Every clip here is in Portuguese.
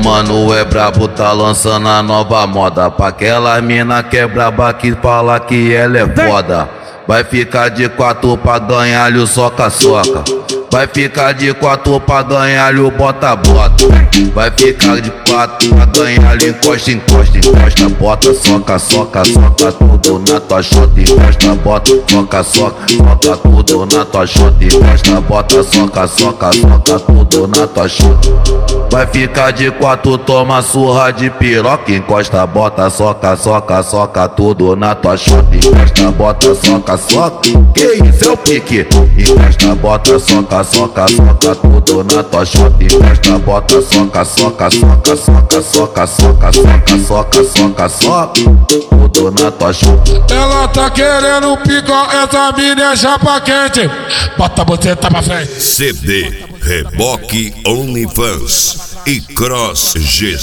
O mano é brabo, tá lançando a nova moda. Pra aquela mina que é braba que fala que ela é foda. Vai ficar de quatro pra ganhar-lhe o soca-soca. Vai ficar de quatro pra ganhar-lhe o bota-bota. Vai ficar de quatro pra ganhar-lhe encosta, encosta, encosta. Bota, soca, soca, soca tudo na tua chota. Encosta, bota, soca, soca, soca tudo na tua chota. Encosta, bota, soca, soca, soca tudo na tua chota. Vai ficar de quatro, toma surra de piroca. Encosta, bota, soca, soca, soca tudo na tua chota. Encosta, bota, soca, soca. Que isso é o pique? Encosta, bota, soca, soca, soca tudo na tua chota. Encosta, bota, soca, soca, soca, soca, soca, soca, soca, soca, soca, soca tudo na tua chota. Ela tá querendo picar, essa mina é chapa quente. Bota você tá pra frente. CD Reboque OnlyFans e Cross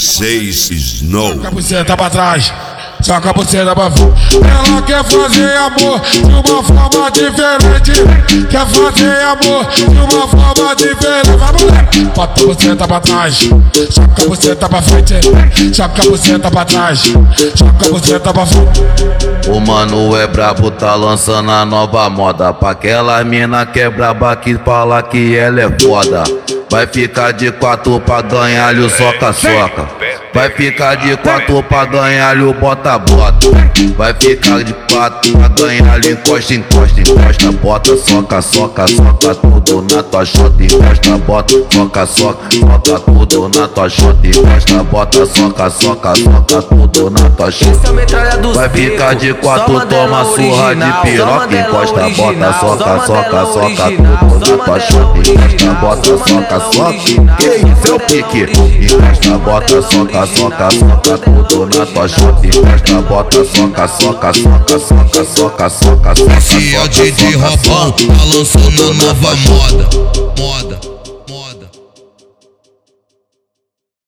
G6 Snow. Soca você tá pra trás. Soca você tá pra frente. Ela quer fazer amor de uma forma diferente. Quer fazer amor de uma forma diferente. Vamos lá. Bota você tá pra trás. Soca você tá pra frente. Soca você tá pra trás. Soca você tá pra frente. O mano é brabo, tá lançando a nova moda. Pra aquela mina que é braba que fala que ela é foda. Vai ficar de quatro pra ganhar-lhe o soca-soca. Vai ficar de quatro pra ganhar-lhe o bota-bota. Vai ficar de quatro pra ganhar-lhe encosta, encosta, encosta. Bota, soca, soca, soca tudo na tua chota. Encosta, bota, soca, soca, soca tudo na tua chota. Encosta, bota, soca, soca, soca tudo na tua chota. Vai ficar de quatro, toma surra de piroca. Encosta, bota, soca, soca, soca tudo na tua chota. Encosta, bota, soca, soca. Que isso é o pique? Encosta, bota, soca, soca, soca tudo na tua chota. Encosta, bota, soca, soca, soca, soca, soca, soca, soca. Esse é o DJ Robão, tá lançando a nova moda.